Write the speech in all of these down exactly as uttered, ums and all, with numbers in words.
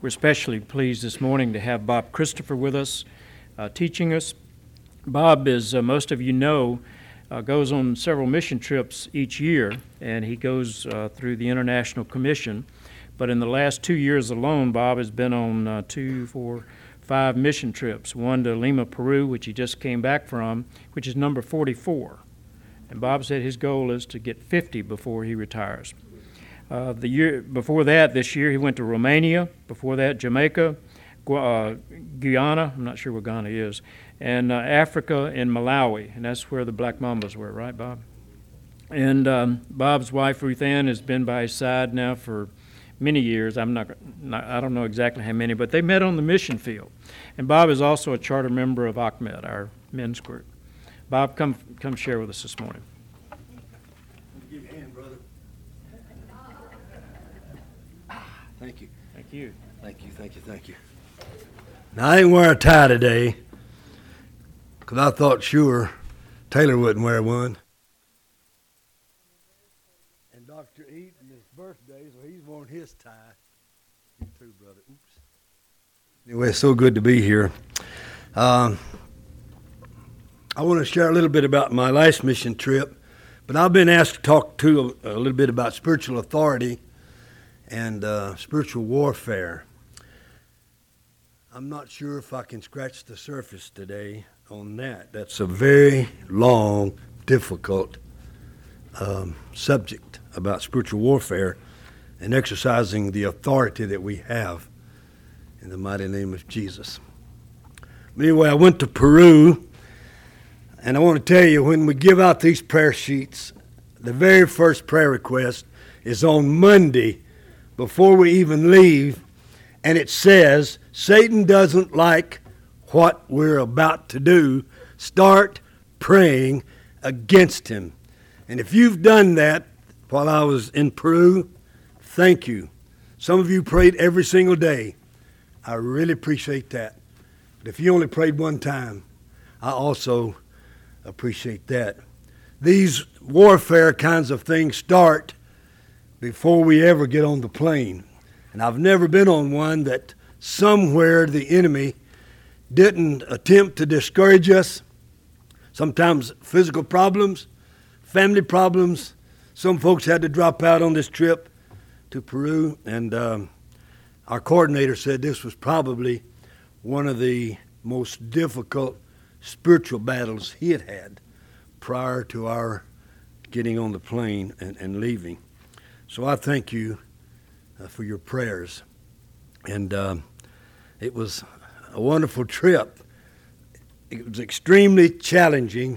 We're especially pleased this morning to have Bob Christopher with us, uh, teaching us. Bob, as uh, most of you know, uh, goes on several mission trips each year, and he goes uh, through the International Commission. But in the last two years alone, Bob has been on uh, two, four, five mission trips. One to Lima, Peru, which he just came back from, which is number forty-four. And Bob said his goal is to get fifty before he retires. Uh, the year before that, this year, he went to Romania. Before that, Jamaica, Gu- uh, Guyana, I'm not sure where Ghana is, and uh, Africa and Malawi. And that's where the Black Mambas were, right, Bob? And um, Bob's wife, Ruth Ann, has been by his side now for many years. I'm not, not, I don't know exactly how many, but they met on the mission field. And Bob is also a charter member of Ahmed, our men's group. Bob, come come share with us this morning. Give your hand, brother. Thank you. Thank you. Thank you, thank you, thank you. Now, I didn't wear a tie today because I thought sure Taylor wouldn't wear one. And Doctor Eaton, his birthday, so he's worn his tie. You too, brother. Oops. Anyway, it's so good to be here. Um, I want to share a little bit about my last mission trip, but I've been asked to talk to a, a little bit about spiritual authority and uh, spiritual warfare. I'm not sure if I can scratch the surface today on that. That's a very long, difficult um, subject about spiritual warfare and exercising the authority that we have in the mighty name of Jesus. But anyway, I went to Peru. And I want to tell you, when we give out these prayer sheets, the very first prayer request is on Monday before we even leave. And it says, Satan doesn't like what we're about to do. Start praying against him. And if you've done that while I was in Peru, thank you. Some of you prayed every single day. I really appreciate that. But if you only prayed one time, I also appreciate that. These warfare kinds of things start before we ever get on the plane. And I've never been on one that somewhere the enemy didn't attempt to discourage us. Sometimes physical problems, family problems. Some folks had to drop out on this trip to Peru. And um, our coordinator said this was probably one of the most difficult spiritual battles he had had prior to our getting on the plane and, and leaving. So I thank you uh, for your prayers. And um, it was a wonderful trip. It was extremely challenging,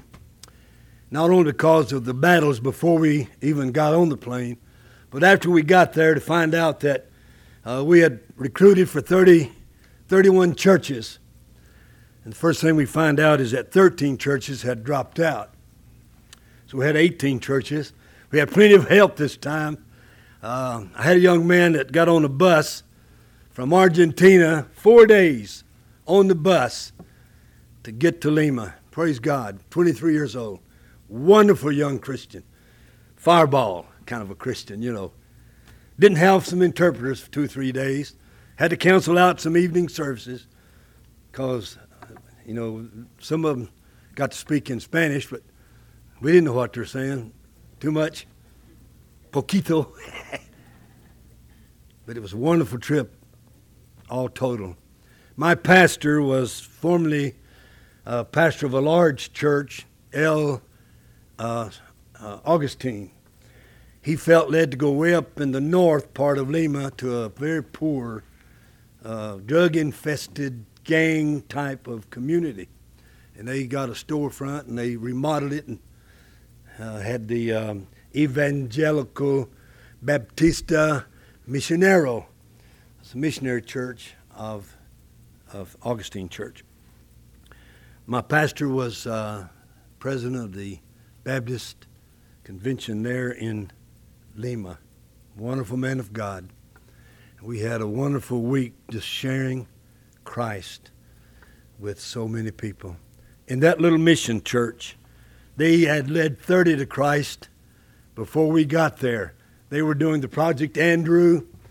not only because of the battles before we even got on the plane, but after we got there to find out that uh, we had recruited for thirty, thirty-one churches. And the first thing we find out is that thirteen churches had dropped out. So we had eighteen churches. We had plenty of help this time. Uh, I had a young man that got on a bus from Argentina, four days on the bus to get to Lima. Praise God, twenty-three years old. Wonderful young Christian. Fireball kind of a Christian, you know. Didn't have some interpreters for two or three days. Had to cancel out some evening services because you know, some of them got to speak in Spanish, but we didn't know what they were saying. Too much. Poquito. But it was a wonderful trip, all total. My pastor was formerly a pastor of a large church, El uh, uh, Augustine. He felt led to go way up in the north part of Lima to a very poor, uh, drug-infested gang type of community. And they got a storefront and they remodeled it and uh, had the um, Evangelical Baptista Misionero. It's a missionary church of, of Augustine Church. My pastor was uh, president of the Baptist Convention there in Lima. Wonderful man of God. We had a wonderful week just sharing Christ with so many people. In that little mission church, they had led thirty to Christ before we got there. They were doing the Project Andrew.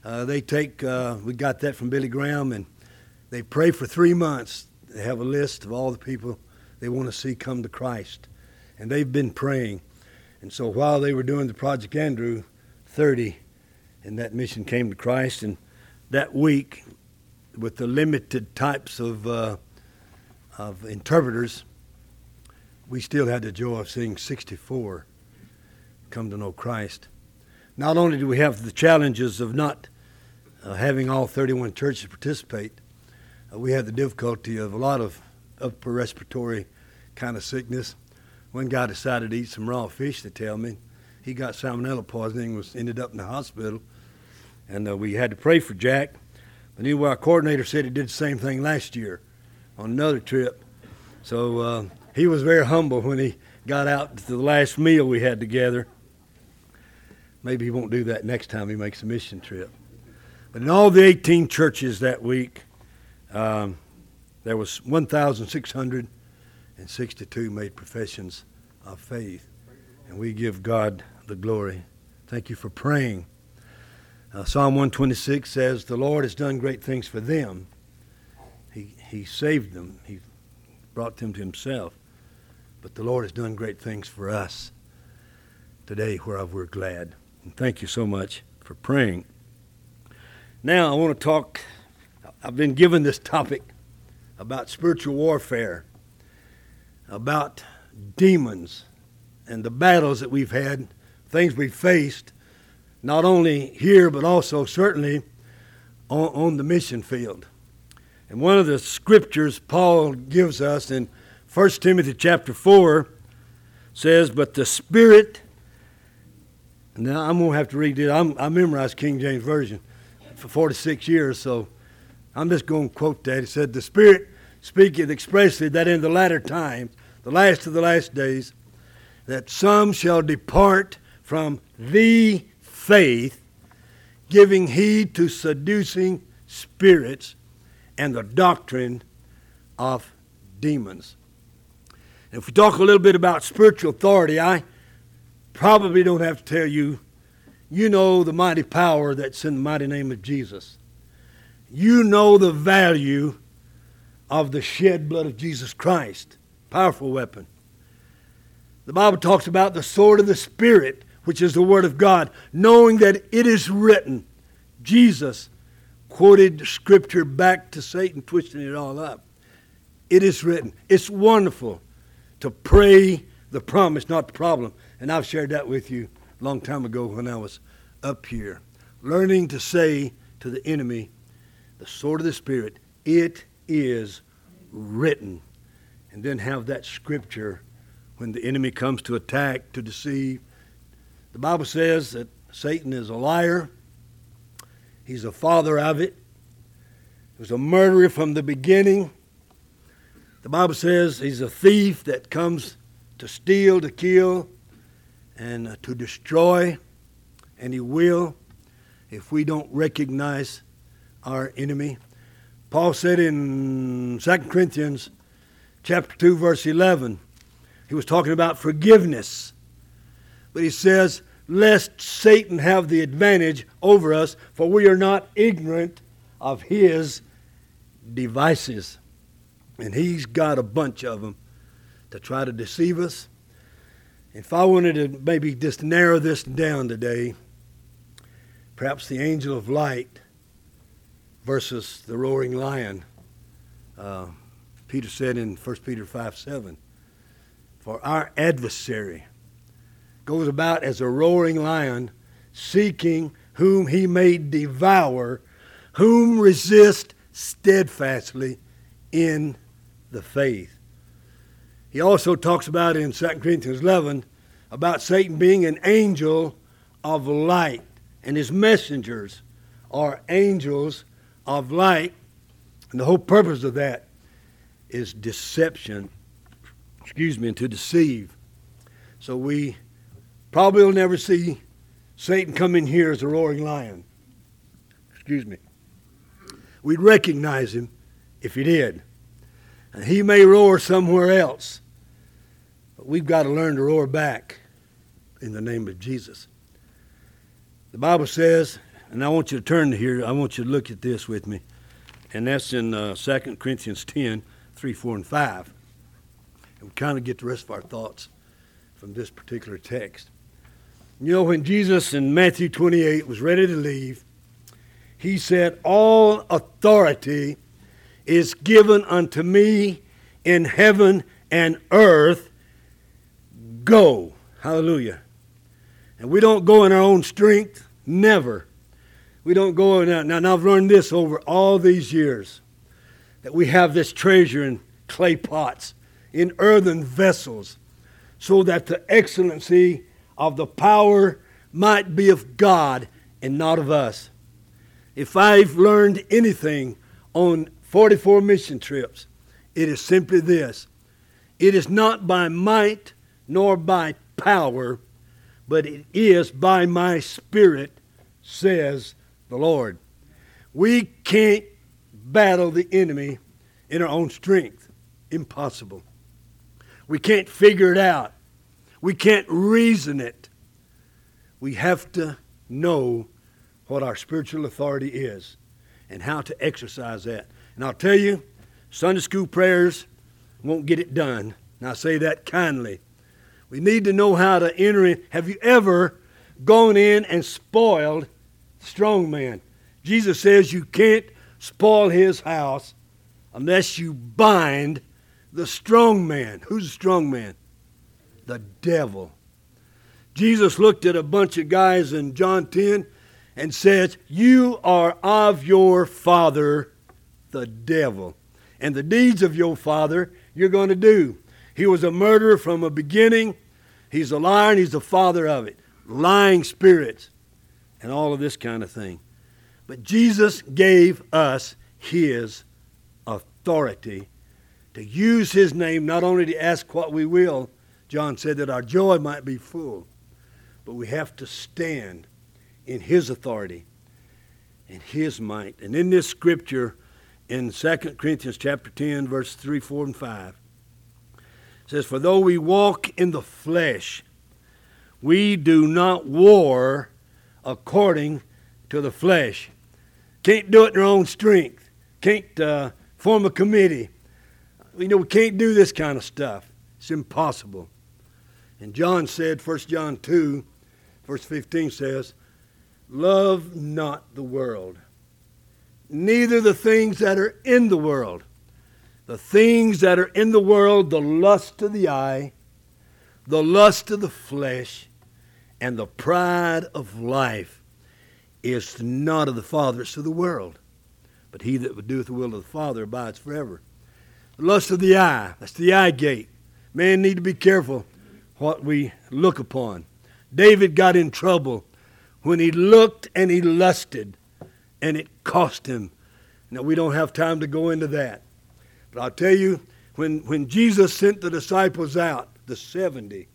Uh, they take, uh, we got that from Billy Graham, and they pray for three months. They have a list of all the people they want to see come to Christ. And they've been praying. And so while they were doing the Project Andrew, thirty in that mission came to Christ. And that week, with the limited types of, uh, of interpreters, we still had the joy of seeing sixty-four come to know Christ. Not only do we have the challenges of not uh, having all thirty-one churches participate, uh, we had the difficulty of a lot of upper respiratory kind of sickness. One guy decided to eat some raw fish, they tell me. He got salmonella poisoning, was ended up in the hospital, and uh, we had to pray for Jack. But anyway, our coordinator said he did the same thing last year on another trip. So uh, he was very humble when he got out to the last meal we had together. Maybe he won't do that next time he makes a mission trip. But in all the eighteen churches that week, um, there was one thousand six hundred sixty-two made professions of faith. And we give God the glory. Thank you for praying. Uh, Psalm one twenty-six says, the Lord has done great things for them. He, he saved them. He brought them to himself. But the Lord has done great things for us today, whereof we're glad. And thank you so much for praying. Now I want to talk, I've been given this topic about spiritual warfare, about demons and the battles that we've had, things we've faced, not only here but also certainly on, on the mission field. And one of the scriptures Paul gives us in First Timothy chapter four says, but the Spirit, now I'm going to have to read it. I'm, I memorized King James Version for forty-six years, so I'm just going to quote that. It said, the Spirit speaketh expressly that in the latter times, the last of the last days, that some shall depart from the faith, giving heed to seducing spirits and the doctrine of demons. And if we talk a little bit about spiritual authority, I probably don't have to tell you, you know the mighty power that's in the mighty name of Jesus. You know the value of the shed blood of Jesus Christ. Powerful weapon. The Bible talks about the sword of the Spirit, which is the Word of God, knowing that it is written. Jesus quoted Scripture back to Satan, twisting it all up. It is written. It's wonderful to pray the promise, not the problem. And I've shared that with you a long time ago when I was up here. Learning to say to the enemy, the sword of the Spirit, it is written. And then have that scripture when the enemy comes to attack, to deceive. The Bible says that Satan is a liar. He's a father of it. He was a murderer from the beginning. The Bible says he's a thief that comes to steal, to kill, and uh, to destroy. And he will if we don't recognize our enemy. Paul said in Second Corinthians chapter two, verse eleven, he was talking about forgiveness. But he says, lest Satan have the advantage over us, for we are not ignorant of his devices. And he's got a bunch of them to try to deceive us. If I wanted to maybe just narrow this down today, perhaps the angel of light versus the roaring lion. Uh, Peter said in First Peter five seven, for our adversary goes about as a roaring lion, seeking whom he may devour, whom resist steadfastly in the faith. He also talks about in Second Corinthians eleven about Satan being an angel of light, and his messengers are angels of light. And the whole purpose of that is deception, excuse me, and to deceive. So we probably will never see Satan come in here as a roaring lion. Excuse me. We'd recognize him if he did. And he may roar somewhere else, but we've got to learn to roar back in the name of Jesus. The Bible says, And I want you to turn to here. I want you to look at this with me. And that's in uh, Second Corinthians ten, three, four, and five. And we kind of get the rest of our thoughts from this particular text. You know, when Jesus in Matthew twenty-eight was ready to leave, he said, all authority is given unto me in heaven and earth. Go. Hallelujah. And we don't go in our own strength. Never. We don't go in that. Now, now, I've learned this over all these years, that we have this treasure in clay pots, in earthen vessels, so that the excellency of the power might be of God and not of us. If I've learned anything on forty-four mission trips, it is simply this. It is not by might nor by power, but it is by my Spirit, says the Lord. We can't battle the enemy in our own strength. Impossible. We can't figure it out. We can't reason it. We have to know what our spiritual authority is and how to exercise that. And I'll tell you, Sunday school prayers won't get it done. And I say that kindly. We need to know how to enter in. Have you ever gone in and spoiled the strong man? Jesus says you can't spoil his house unless you bind the strong man. Who's the strong man? The devil. Jesus looked at a bunch of guys in John ten and says, you are of your father, the devil. And the deeds of your father you're going to do. He was a murderer from a beginning. He's a liar and he's the father of it. Lying spirits and all of this kind of thing. But Jesus gave us his authority to use his name, not only to ask what we will. John said that our joy might be full. But we have to stand in his authority and his might. And in this scripture, in Second Corinthians chapter ten, verse three, four, and five, it says, for though we walk in the flesh, we do not war according to the flesh. Can't do it in our own strength. Can't uh, form a committee. You know, we can't do this kind of stuff. It's impossible. And John said, First John two, verse fifteen says, love not the world, neither the things that are in the world. The things that are in the world, the lust of the eye, the lust of the flesh, and the pride of life is not of the Father, it's of the world. But he that would doeth the will of the Father abides forever. The lust of the eye, that's the eye gate. Man need to be careful what we look upon. David got in trouble when he looked and he lusted, and it cost him. Now, we don't have time to go into that. But I'll tell you, when, when Jesus sent the disciples out, the seventy,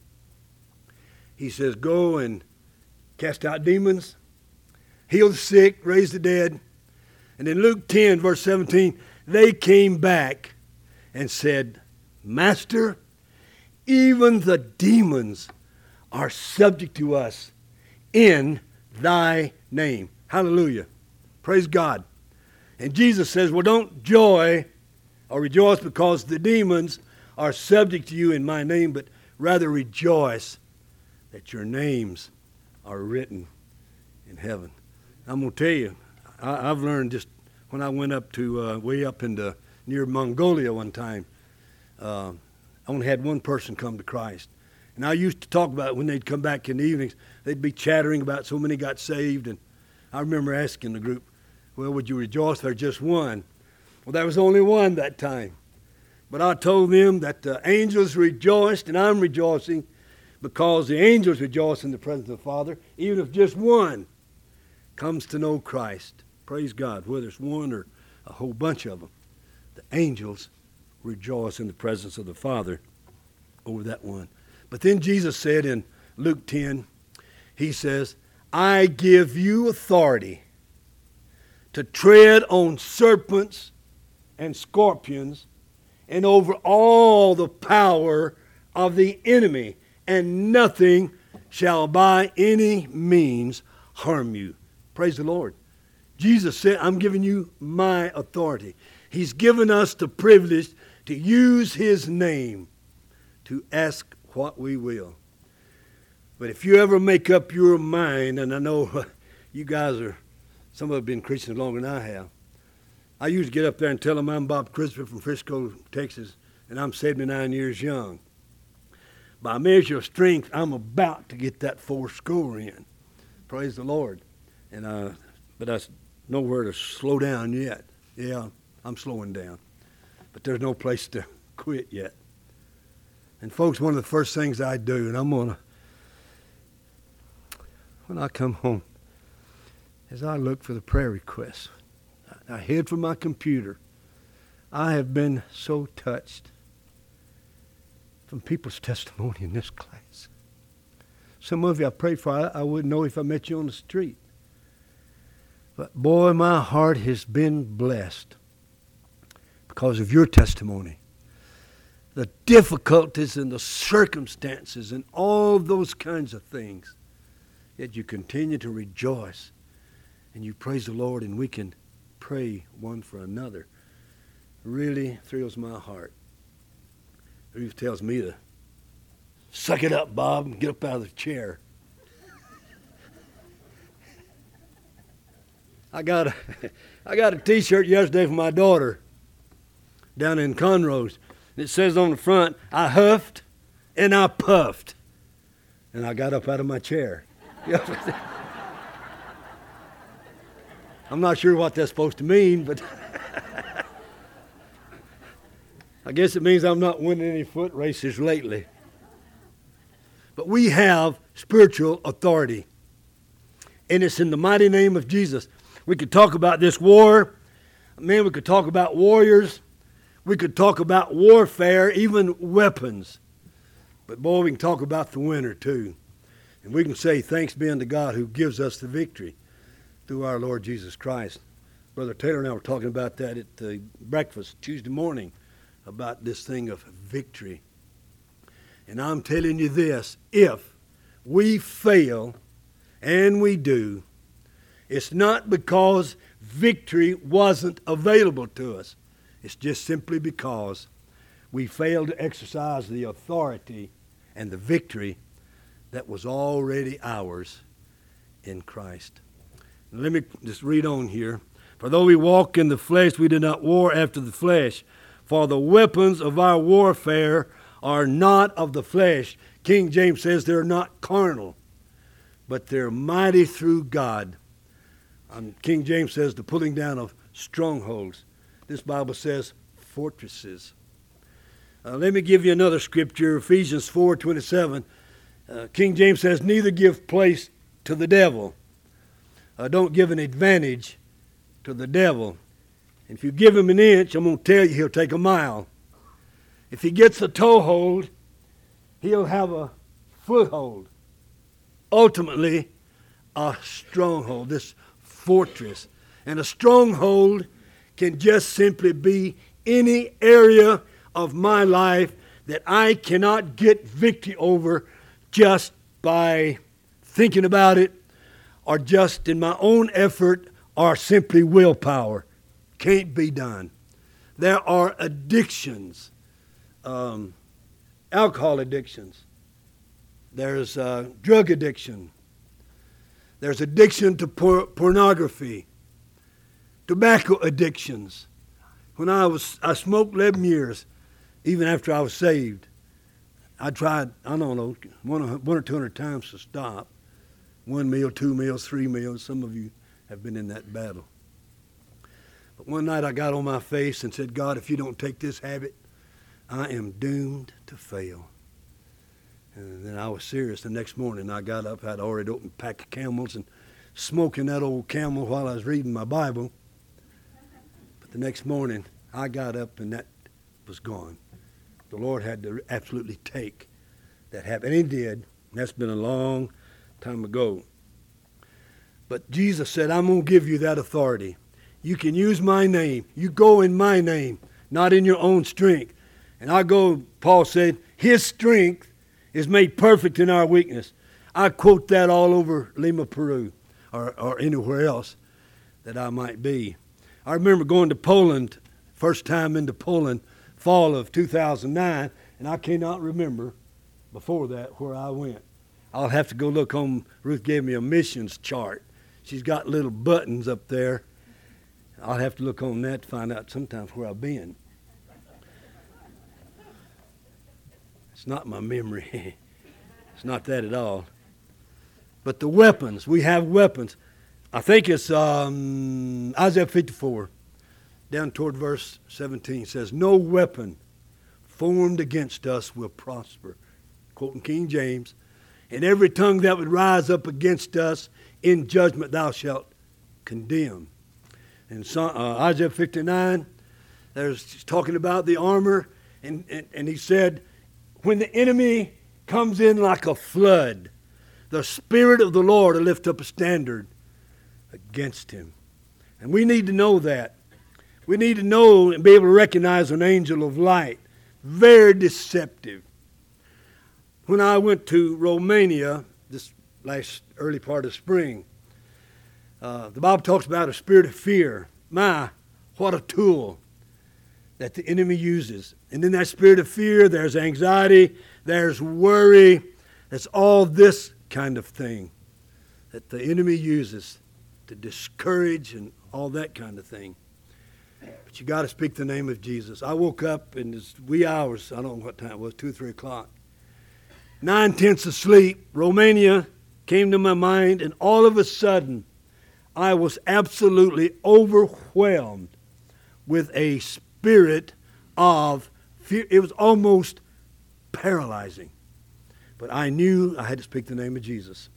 he says, go and cast out demons, heal the sick, raise the dead. And in Luke ten, verse seventeen, they came back and said, Master, even the demons are subject to us in thy name. Hallelujah. Praise God. And Jesus says, well, don't joy or rejoice because the demons are subject to you in my name, but rather rejoice that your names are written in heaven. I'm going to tell you, I, I've learned just when I went up to, uh, way up into near Mongolia one time, uh, I only had one person come to Christ. And I used to talk about it when they'd come back in the evenings. They'd be chattering about so many got saved. And I remember asking the group, well, would you rejoice if there's just one? Well, there was only one that time. But I told them that the angels rejoiced, and I'm rejoicing because the angels rejoice in the presence of the Father, even if just one comes to know Christ. Praise God, whether it's one or a whole bunch of them. The angels rejoice in the presence of the Father over that one. But then Jesus said in Luke ten, he says, I give you authority to tread on serpents and scorpions and over all the power of the enemy, and nothing shall by any means harm you. Praise the Lord. Jesus said, I'm giving you my authority. He's given us the privilege to use his name to ask what we will. But if you ever make up your mind, and I know you guys are, some of you have been Christians longer than I have. I used to get up there and tell them I'm Bob Christopher from Frisco, Texas, and I'm seventy-nine years young. By measure of strength, I'm about to get that four score in. Praise the Lord. And uh, but that's nowhere to slow down yet. Yeah, I'm slowing down. But there's no place to quit yet. And folks, one of the first things I do, and I'm going to, when I come home, is I look for the prayer requests. I head from my computer. I have been so touched from people's testimony in this class. Some of you I prayed for, I, I wouldn't know if I met you on the street. But boy, my heart has been blessed because of your testimony. The difficulties and the circumstances and all those kinds of things. Yet you continue to rejoice and you praise the Lord, and we can pray one for another. Really thrills my heart. Ruth tells me to suck it up, Bob, and get up out of the chair. I got a, I got a T-shirt yesterday for my daughter down in Conroe's. It says on the front, I huffed and I puffed. And I got up out of my chair. I'm not sure what that's supposed to mean, but I guess it means I'm not winning any foot races lately. But we have spiritual authority. And it's in the mighty name of Jesus. We could talk about this war. Man, we could talk about warriors. We could talk about warfare, even weapons. But boy, we can talk about the winner too. And we can say thanks be unto God who gives us the victory through our Lord Jesus Christ. Brother Taylor and I were talking about that at the breakfast Tuesday morning, about this thing of victory. And I'm telling you this, if we fail, and we do, it's not because victory wasn't available to us. It's just simply because we failed to exercise the authority and the victory that was already ours in Christ. Now, let me just read on here. For though we walk in the flesh, we do not war after the flesh. For the weapons of our warfare are not of the flesh. King James says they're not carnal, but they're mighty through God. Um, King James says the pulling down of strongholds. This Bible says fortresses. Uh, let me give you another scripture, Ephesians four twenty-seven. Uh, King James says, neither give place to the devil. Uh, don't give an advantage to the devil. And if you give him an inch, I'm going to tell you he'll take a mile. If he gets a toehold, he'll have a foothold. Ultimately, a stronghold, this fortress. And a stronghold can just simply be any area of my life that I cannot get victory over just by thinking about it, or just in my own effort, or simply willpower. Can't be done. There are addictions, um, alcohol addictions. There's uh, drug addiction. There's addiction to por- pornography, tobacco addictions. When I was, I smoked eleven years, even after I was saved. I tried, I don't know, one, one or two hundred times to stop. One meal, two meals, three meals. Some of you have been in that battle. But one night I got on my face and said, God, if you don't take this habit, I am doomed to fail. And then I was serious. The next morning I got up, had already opened a pack of Camels and smoking that old Camel while I was reading my Bible. But the next morning I got up and that was gone. The Lord had to absolutely take that habit. And he did. And that's been a long time ago. But Jesus said, I'm going to give you that authority. You can use my name. You go in my name, not in your own strength. And I go, Paul said, his strength is made perfect in our weakness. I quote that all over Lima, Peru. or, or anywhere else that I might be. I remember going to Poland, first time into Poland, fall of two thousand nine, and I cannot remember before that where I went. I'll have to go look on. Ruth gave me a missions chart. She's got little buttons up there. I'll have to look on that to find out sometimes where I've been. It's not my memory. It's not that at all. But the weapons, we have weapons. I think it's um, Isaiah fifty-four, down toward verse seventeen, says, no weapon formed against us will prosper. Quoting King James. And every tongue that would rise up against us in judgment thou shalt condemn. And so, uh, Isaiah fifty-nine, there's talking about the armor, and, and, and he said, when the enemy comes in like a flood, the Spirit of the Lord will lift up a standard against him. And we need to know that. We need to know and be able to recognize an angel of light. Very deceptive. When I went to Romania this last early part of spring, uh, the Bible talks about a spirit of fear. My, what a tool that the enemy uses. And in that spirit of fear, there's anxiety, there's worry, there's all this kind of thing that the enemy uses to discourage and all that kind of thing. But you got to speak the name of Jesus. I woke up in this wee hours, I don't know what time it was, two, three o'clock. Nine tenths asleep, Romania came to my mind, and all of a sudden, I was absolutely overwhelmed with a spirit of fear. It was almost paralyzing. But I knew I had to speak the name of Jesus.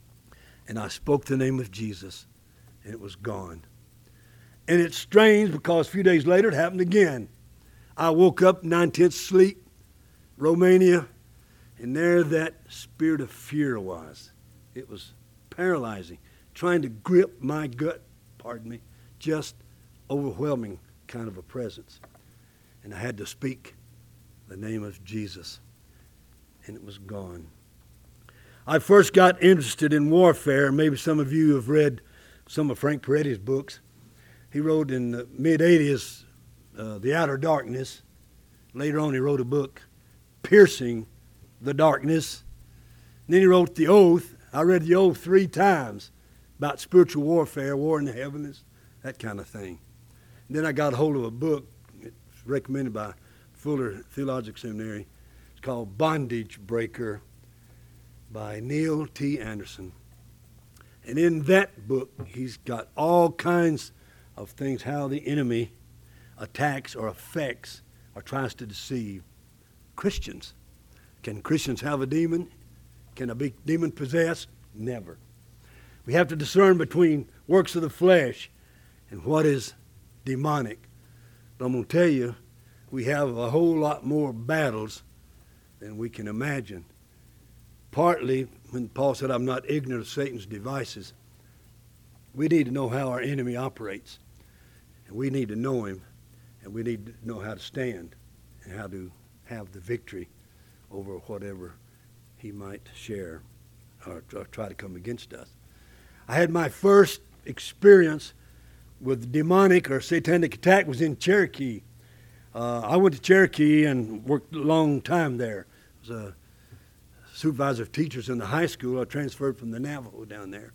And I spoke the name of Jesus, and it was gone. And it's strange because a few days later it happened again. I woke up nine-tenths sleep, Romania, and there that spirit of fear was. It was paralyzing, trying to grip my gut, pardon me, just overwhelming kind of a presence. And I had to speak the name of Jesus, and it was gone. I first got interested in warfare. Maybe some of you have read some of Frank Peretti's books. He wrote in the mid-eighties, uh, The Outer Darkness. Later on, he wrote a book, Piercing the Darkness. And then he wrote The Oath. I read The Oath three times about spiritual warfare, war in the heavens, that kind of thing. And then I got a hold of a book. It's recommended by Fuller Theological Seminary. It's called Bondage Breaker by Neil T. Anderson. And in that book, he's got all kinds of things, how the enemy attacks or affects or tries to deceive Christians. Can Christians have a demon? Can a be demon possessed? Never. We have to discern between works of the flesh and what is demonic. But I'm going to tell you, we have a whole lot more battles than we can imagine. Partly, when Paul said, I'm not ignorant of Satan's devices, we need to know how our enemy operates. And we need to know him, and we need to know how to stand and how to have the victory over whatever he might share or, or try to come against us. I had my first experience with demonic or satanic attack was in Cherokee. Uh, I went to Cherokee and worked a long time there. I was a supervisor of teachers in the high school. I transferred from the Navajo down there.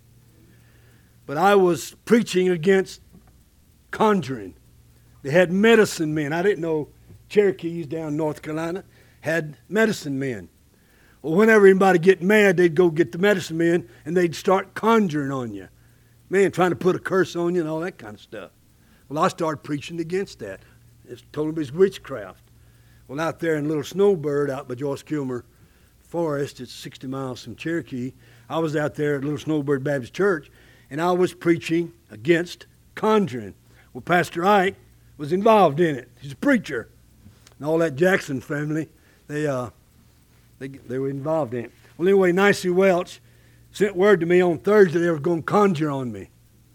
But I was preaching against conjuring. They had medicine men. I didn't know Cherokees down in North Carolina had medicine men. Well, whenever anybody get mad, they'd go get the medicine men and they'd start conjuring on you. Man, trying to put a curse on you and all that kind of stuff. Well, I started preaching against that. It's told them it's witchcraft. Well, out there in Little Snowbird, out by Joyce Kilmer Forest, it's sixty miles from Cherokee, I was out there at Little Snowbird Baptist Church, and I was preaching against conjuring. Well, Pastor Ike was involved in it. He's a preacher. And all that Jackson family, they uh, they they were involved in it. Well, anyway, Nicey Welch sent word to me on Thursday they were going to conjure on me. I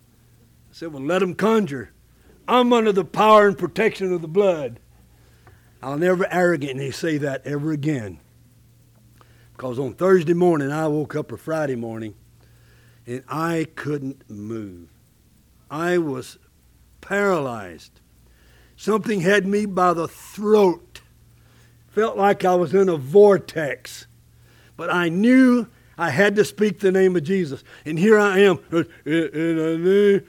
said, well, let them conjure. I'm under the power and protection of the blood. I'll never arrogantly say that ever again. Because on Thursday morning, I woke up, or Friday morning, and I couldn't move. I was paralyzed. Something had me by the throat. Felt like I was in a vortex. But I knew I had to speak the name of Jesus. And here I am, uh, uh,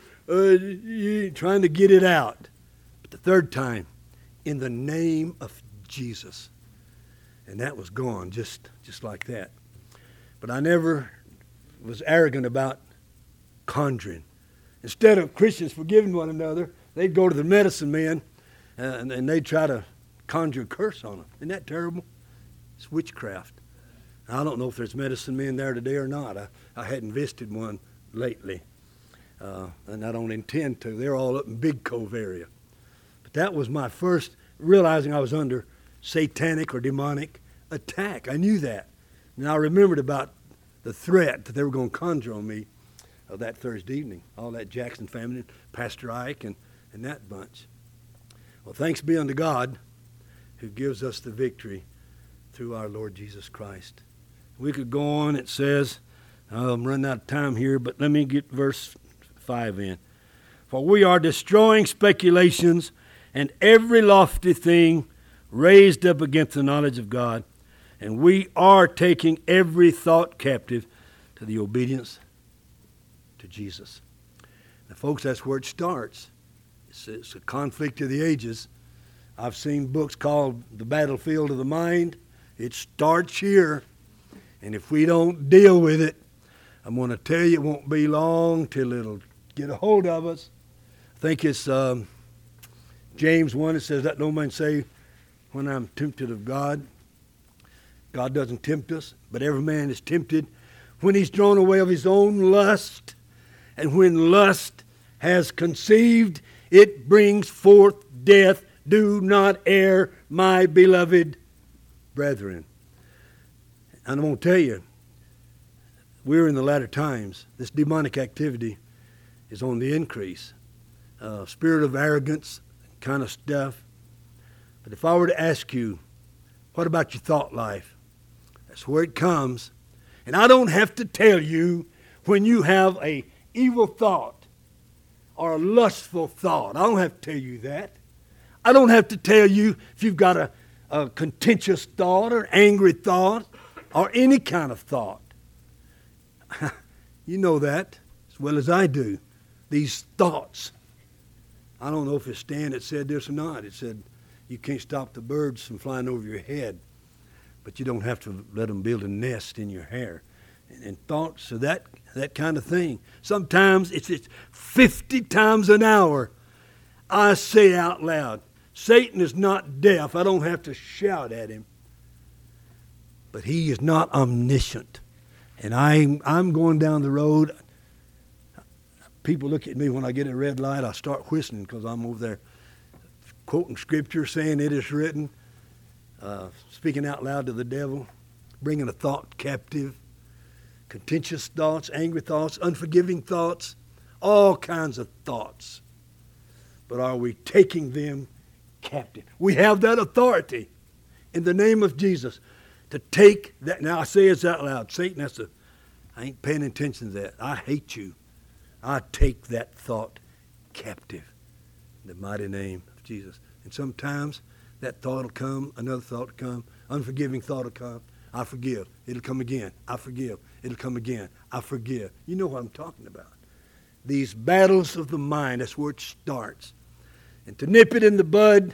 uh, trying to get it out. But the third time, in the name of Jesus. And that was gone, just, just like that. But I never was arrogant about conjuring. Instead of Christians forgiving one another, they'd go to the medicine man uh, and, and they'd try to conjure a curse on them. Isn't that terrible? It's witchcraft. I don't know if there's medicine men there today or not. I, I hadn't visited one lately, uh, and I don't intend to. They're all up in Big Cove area. But that was my first realizing I was under satanic or demonic attack. I knew that. And I remembered about the threat that they were going to conjure on me uh, that Thursday evening. All that Jackson family, Pastor Ike, and, and that bunch. Well, thanks be unto God who gives us the victory through our Lord Jesus Christ. We could go on. It says, I'm running out of time here, but let me get verse five in. For we are destroying speculations and every lofty thing raised up against the knowledge of God, and we are taking every thought captive to the obedience to Jesus. Now, folks, that's where it starts. It's, it's a conflict of the ages. I've seen books called The Battlefield of the Mind. It starts here. And if we don't deal with it, I'm going to tell you it won't be long till it'll get a hold of us. I think it's um, James one that says, let no man say, when I'm tempted of God. God doesn't tempt us, but every man is tempted when he's drawn away of his own lust. And when lust has conceived, it brings forth death. Do not err, my beloved brethren. And I'm going to tell you, we're in the latter times. This demonic activity is on the increase. Uh, spirit of arrogance kind of stuff. But if I were to ask you, what about your thought life? That's where it comes. And I don't have to tell you when you have a evil thought or a lustful thought. I don't have to tell you that. I don't have to tell you if you've got a, a contentious thought or angry thought or any kind of thought. You know that as well as I do. These thoughts. I don't know if it's Stan that said this or not. It said, you can't stop the birds from flying over your head, but you don't have to let them build a nest in your hair. And, and thoughts are that, that kind of thing. Sometimes it's, it's fifty times an hour I say out loud, Satan is not deaf. I don't have to shout at him. But he is not omniscient. And I'm, I'm going down the road. People look at me when I get a red light. I start whistling because I'm over there quoting scripture, saying it is written, uh, speaking out loud to the devil, bringing a thought captive, contentious thoughts, angry thoughts, unforgiving thoughts, all kinds of thoughts. But are we taking them captive? We have that authority in the name of Jesus. To take that, now I say it out loud, Satan, that's a, I ain't paying attention to that. I hate you. I take that thought captive in the mighty name of Jesus. And sometimes that thought will come, another thought will come, unforgiving thought will come. I forgive. It'll come again. I forgive. It'll come again. I forgive. You know what I'm talking about. These battles of the mind, that's where it starts. And to nip it in the bud,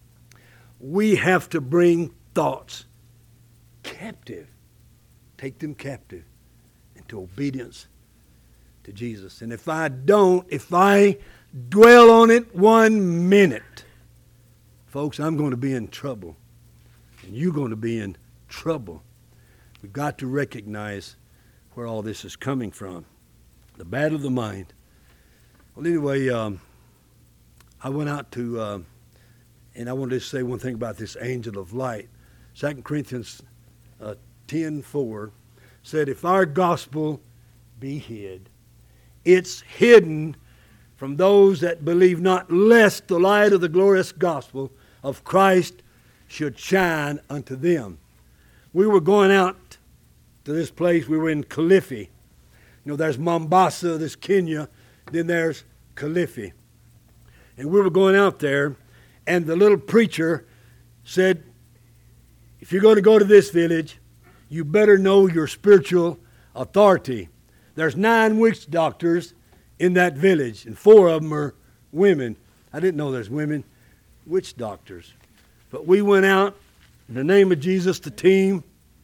we have to bring thoughts captive. Take them captive into obedience to Jesus. And if I don't, if I dwell on it one minute, folks, I'm going to be in trouble. And you're going to be in trouble. We've got to recognize where all this is coming from. The battle of the mind. Well, anyway, um, I went out to, uh, and I wanted to say one thing about this angel of light. Second Corinthians uh, ten four said, if our gospel be hid, it's hidden from those that believe not, lest the light of the glorious gospel of Christ should shine unto them. We were going out to this place. We were in Caliphi. You know, there's Mombasa, there's Kenya, then there's Kilifi. And we were going out there, and the little preacher said, if you're going to go to this village, you better know your spiritual authority. There's nine witch doctors in that village, and four of them are women. I didn't know there's women witch doctors. But we went out, in the name of Jesus, the team,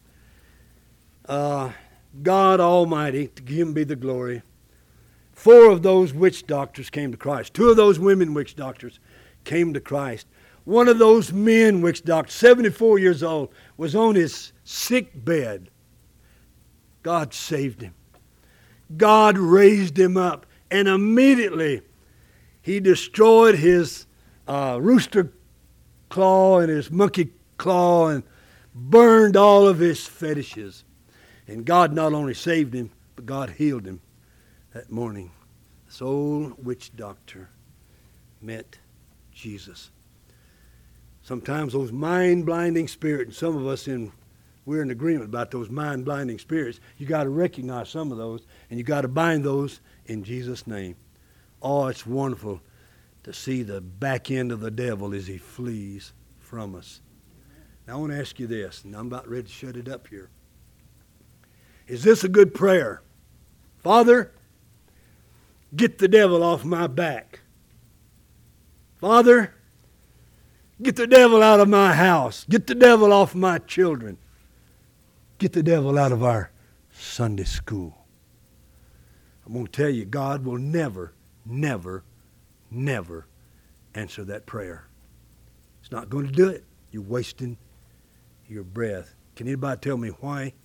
uh, God Almighty, to him be the glory. Four of those witch doctors came to Christ. Two of those women witch doctors came to Christ. One of those men witch doctors, seventy-four years old, was on his sick bed. God saved him. God raised him up. And immediately he destroyed his uh, rooster claw and his monkey claw and burned all of his fetishes. And God not only saved him, but God healed him that morning. This old witch doctor met Jesus. Sometimes those mind-blinding spirits, and some of us in we're in agreement about those mind-blinding spirits. You got to recognize some of those, and you got to bind those in Jesus' name. Oh, it's wonderful to see the back end of the devil as he flees from us. Now I want to ask you this, and I'm about ready to shut it up here. Is this a good prayer? Father, get the devil off my back. Father, get the devil out of my house. Get the devil off my children. Get the devil out of our Sunday school. I'm going to tell you, God will never, never, never answer that prayer. He's not going to do it. You're wasting your breath. Can anybody tell me why?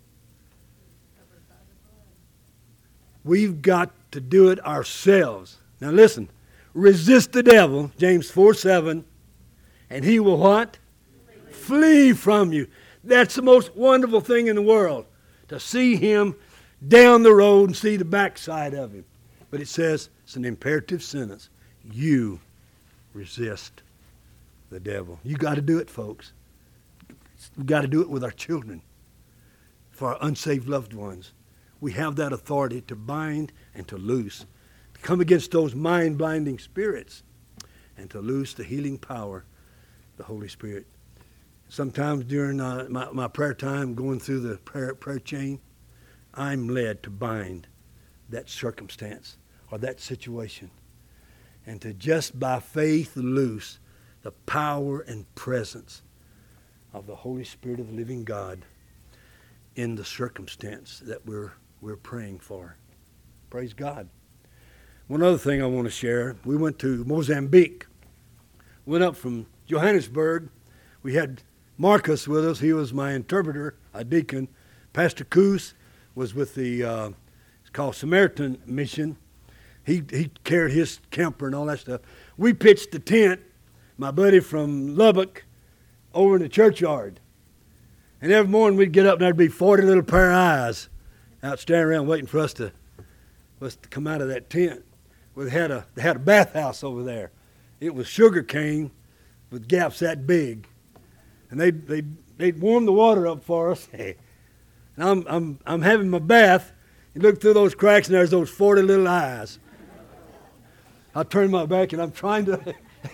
We've got to do it ourselves. Now listen, resist the devil, James four seven, and he will what? Flee. Flee from you. That's the most wonderful thing in the world, to see him down the road and see the backside of him. But it says, it's an imperative sentence, you resist the devil. You got to do it, folks. We've got to do it with our children, for our unsaved loved ones. We have that authority to bind and to loose, to come against those mind-blinding spirits, and to loose the healing power of the Holy Spirit. Sometimes during uh, my, my prayer time, going through the prayer, prayer chain, I'm led to bind that circumstance or that situation, and to just by faith loose the power and presence of the Holy Spirit of the living God in the circumstance that we're we're praying for. Praise God. One other thing I want to share. We went to Mozambique. Went up from Johannesburg. We had Marcus with us. He was my interpreter, a deacon. Pastor Coos was with the, uh, it's called Samaritan Mission. He he carried his camper and all that stuff. We pitched the tent, my buddy from Lubbock, over in the churchyard. And every morning we'd get up and there'd be forty little pair of eyes out standing around waiting for us to, us to come out of that tent. Well, they had a they had a bathhouse over there. It was sugar cane with gaps that big, and they they they'd warm the water up for us. And I'm I'm I'm having my bath. You look through those cracks and there's those forty little eyes. I turn my back and I'm trying to.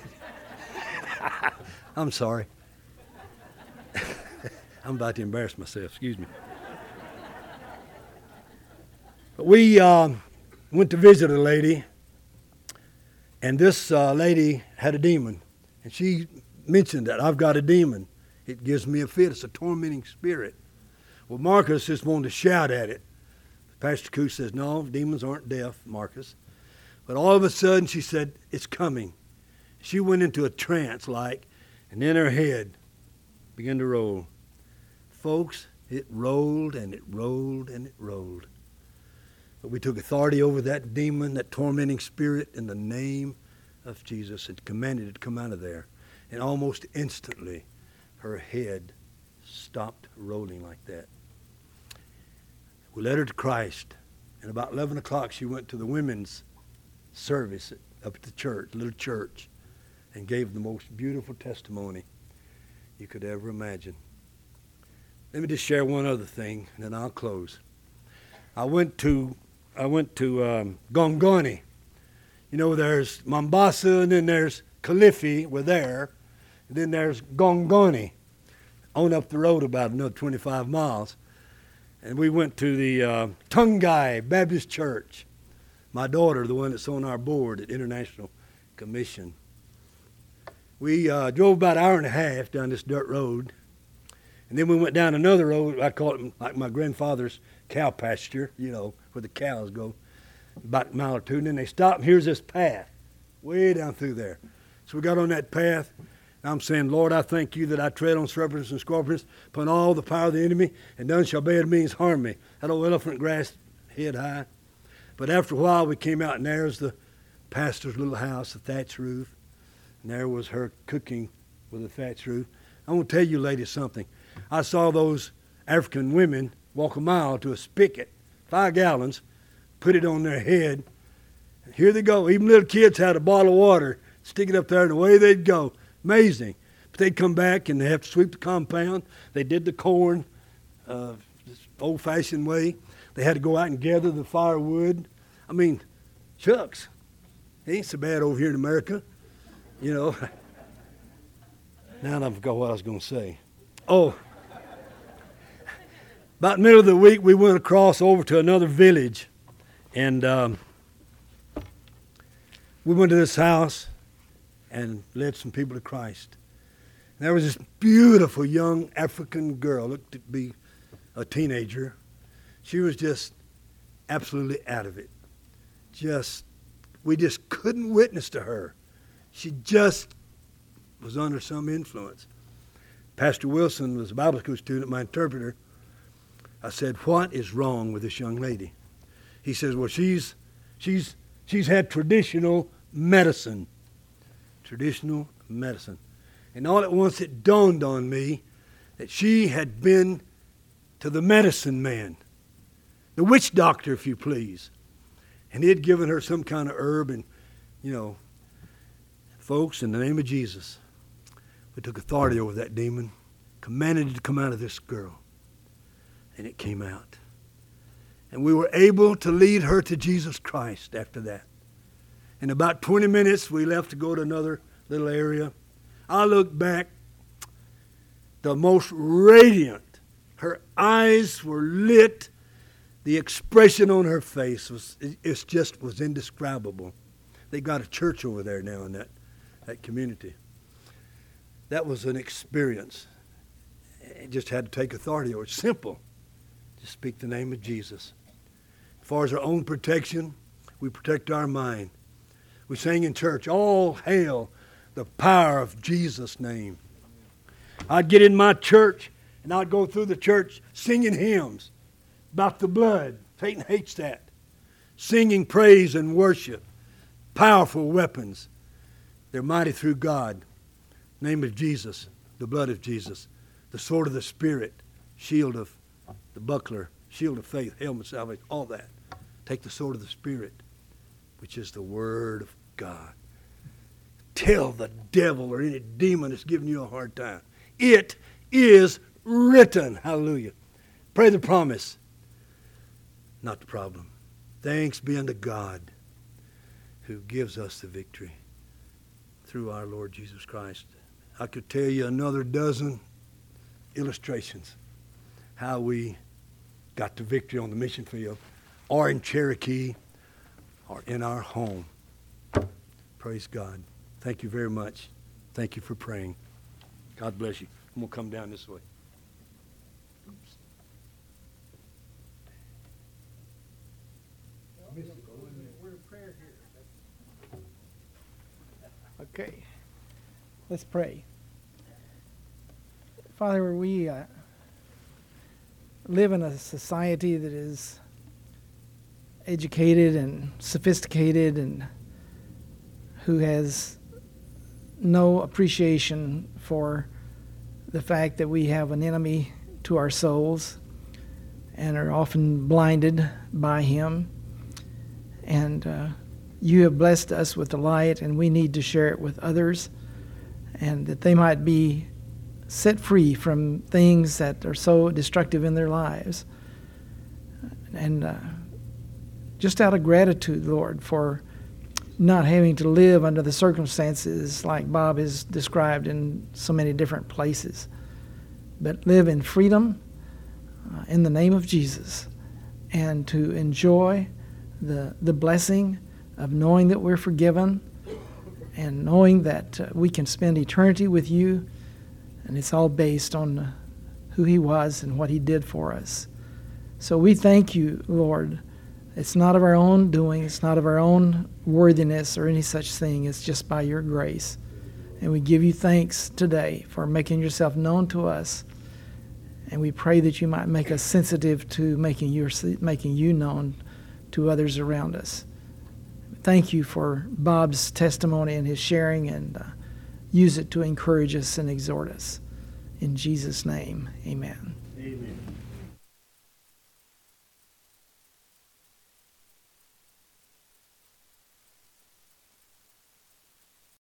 I'm sorry. I'm about to embarrass myself. Excuse me. But we uh, went to visit a lady, and this uh, lady had a demon. And she mentioned that, I've got a demon. It gives me a fit. It's a tormenting spirit. Well, Marcus just wanted to shout at it. Pastor Coos says, no, demons aren't deaf, Marcus. But all of a sudden she said, it's coming. She went into a trance like, and then her head began to roll. Folks, it rolled and it rolled and it rolled. But we took authority over that demon, that tormenting spirit, in the name of Jesus, and commanded it to come out of there. And almost instantly, her head stopped rolling like that. We led her to Christ. And about eleven o'clock, she went to the women's service up at the church, little church, and gave the most beautiful testimony you could ever imagine. Let me just share one other thing, and then I'll close. I went to I went to um, Gongoni. You know, there's Mombasa, and then there's Kilifi. We're there. And then there's Gongoni, on up the road about another twenty-five miles. And we went to the uh, Tungai Baptist Church. My daughter, the one that's on our board at International Commission. We uh, drove about an hour and a half down this dirt road. And then we went down another road. I call it like my grandfather's cow pasture, you know, where the cows go, about a mile or two. And then they stopped, and here's this path way down through there. So we got on that path. And I'm saying, Lord, I thank you that I tread on serpents and scorpions upon all the power of the enemy, and none shall by any means harm me. That old elephant grass head high. But after a while, we came out, and there's the pastor's little house, the thatched roof. And there was her cooking with a thatched roof. I want to tell you, ladies, something. I saw those African women walk a mile to a spigot, five gallons, put it on their head. Here they go. Even little kids had a bottle of water, stick it up there, and away they'd go. Amazing. But they'd come back, and they have to sweep the compound. They did the corn uh, this old-fashioned way. They had to go out and gather the firewood. I mean, shucks, it ain't so bad over here in America, you know. Now I forgot what I was going to say. Oh, about the middle of the week, we went across over to another village, and um, we went to this house and led some people to Christ. And there was this beautiful young African girl, looked to be a teenager. She was just absolutely out of it. Just, we just couldn't witness to her. She just was under some influence. Pastor Wilson was a Bible school student, my interpreter. I said, what is wrong with this young lady? He says, well, she's she's she's had traditional medicine. Traditional medicine. And all at once it dawned on me that she had been to the medicine man, the witch doctor, if you please. And he had given her some kind of herb, and, you know, folks, in the name of Jesus, we took authority over that demon, commanded it to come out of this girl, and it came out. And we were able to lead her to Jesus Christ after that. In about twenty minutes, we left to go to another little area. I looked back, the most radiant. Her eyes were lit. The expression on her face was, it just was indescribable. They got a church over there now in that, that community. That was an experience. It just had to take authority over it. Simple. Just speak the name of Jesus. As far as our own protection, we protect our mind. We sang in church, all hail the power of Jesus' name. I'd get in my church, and I'd go through the church singing hymns about the blood. Satan hates that. Singing praise and worship. Powerful weapons. They're mighty through God. Name of Jesus, the blood of Jesus, the sword of the Spirit, shield of the buckler, shield of faith, helmet of salvation, all that. Take the sword of the Spirit, which is the Word of God. Tell the devil or any demon that's giving you a hard time. It is written. Hallelujah. Pray the promise, not the problem. Thanks be unto God who gives us the victory through our Lord Jesus Christ. I could tell you another dozen illustrations how we got the victory on the mission field or in Cherokee or in our home. Praise God. Thank you very much. Thank you for praying. God bless you. I'm going to come down this way. Oops. Okay, let's pray. Father, we uh, live in a society that is educated and sophisticated and who has no appreciation for the fact that we have an enemy to our souls and are often blinded by him. And uh, you have blessed us with the light, and we need to share it with others, and that they might be set free from things that are so destructive in their lives. And uh, just out of gratitude, Lord, for not having to live under the circumstances like Bob has described in so many different places, but live in freedom uh, in the name of Jesus, and to enjoy the the blessing of knowing that we're forgiven and knowing that uh, we can spend eternity with you, and it's all based on uh, who he was and what he did for us. So we thank you, Lord. It's not of our own doing. It's not of our own worthiness or any such thing. It's just by your grace. And we give you thanks today for making yourself known to us. And we pray that you might make us sensitive to making, your, making you known to others around us. Thank you for Bob's testimony and his sharing, and uh, use it to encourage us and exhort us. In Jesus' name, amen. Amen.